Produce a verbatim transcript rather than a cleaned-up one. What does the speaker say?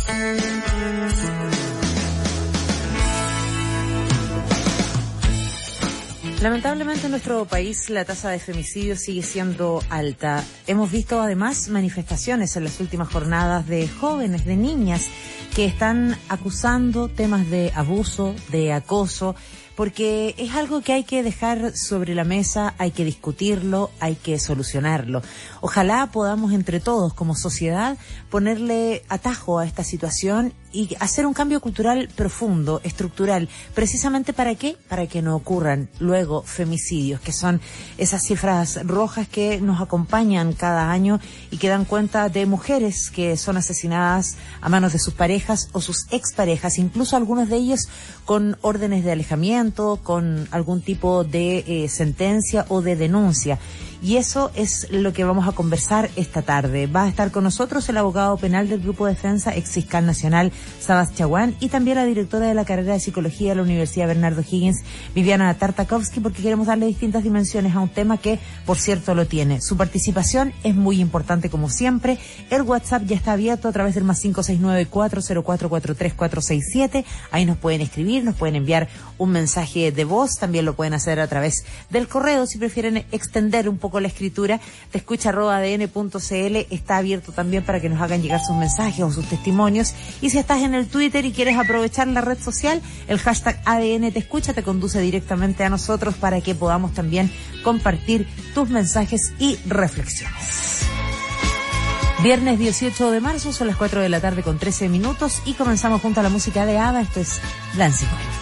Lamentablemente en nuestro país la tasa de femicidios sigue siendo alta. Hemos visto además manifestaciones en las últimas jornadas de jóvenes, de niñas, que están acusando temas de abuso, de acoso, porque es algo que hay que dejar sobre la mesa, hay que discutirlo, hay que solucionarlo. Ojalá podamos entre todos, como sociedad, ponerle atajo a esta situación y hacer un cambio cultural profundo, estructural. ¿Precisamente para qué? Para que no ocurran luego femicidios, que son esas cifras rojas que nos acompañan cada año y que dan cuenta de mujeres que son asesinadas a manos de sus parejas o sus exparejas, incluso algunos de ellos con órdenes de alejamiento, con algún tipo de eh, sentencia o de denuncia. Y eso es lo que vamos a conversar esta tarde. Va a estar con nosotros el abogado penal del Grupo de Defensa, ex fiscal nacional, Sabas Chaguán, y también la directora de la carrera de Psicología de la Universidad Bernardo Higgins, Viviana Tartakovsky, porque queremos darle distintas dimensiones a un tema que, por cierto, lo tiene. Su participación es muy importante, como siempre. El WhatsApp ya está abierto a través del más cinco seis nueve, cuatro cero cuatro, cuatro tres cuatro seis siete. Ahí nos pueden escribir, nos pueden enviar un mensaje de voz. También lo pueden hacer a través del correo, si prefieren extender un poco la escritura. Te escucha arroba adn punto cl está abierto también para que nos hagan llegar sus mensajes o sus testimonios. Y si estás en el Twitter y quieres aprovechar la red social, el hashtag A D N te escucha te conduce directamente a nosotros para que podamos también compartir tus mensajes y reflexiones. Viernes dieciocho de marzo, son las cuatro de la tarde con trece minutos y comenzamos junto a la música de ABBA. Esto es Dancing Queen.